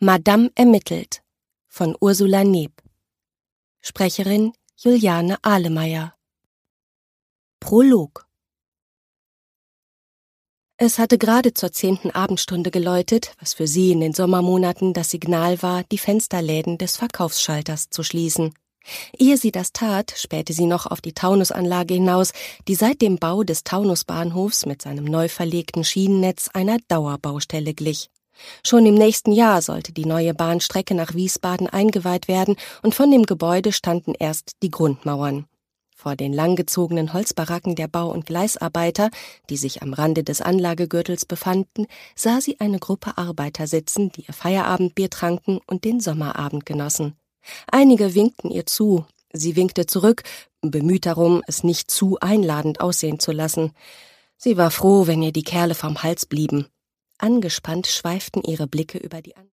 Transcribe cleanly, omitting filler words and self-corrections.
Madame ermittelt von Ursula Neb. Sprecherin Juliane Ahlemeyer. Prolog. Es hatte gerade zur 10. Abendstunde geläutet, was für sie in den Sommermonaten das Signal war, die Fensterläden des Verkaufsschalters zu schließen. Ehe sie das tat, spähte sie noch auf die Taunusanlage hinaus, die seit dem Bau des Taunusbahnhofs mit seinem neu verlegten Schienennetz einer Dauerbaustelle glich. Schon im nächsten Jahr sollte die neue Bahnstrecke nach Wiesbaden eingeweiht werden, und von dem Gebäude standen erst die Grundmauern. Vor den langgezogenen Holzbaracken der Bau- und Gleisarbeiter, die sich am Rande des Anlagegürtels befanden, sah sie eine Gruppe Arbeiter sitzen, die ihr Feierabendbier tranken und den Sommerabend genossen. Einige winkten ihr zu, sie winkte zurück, bemüht darum, es nicht zu einladend aussehen zu lassen. Sie war froh, wenn ihr die Kerle vom Hals blieben. Angespannt schweiften ihre Blicke über die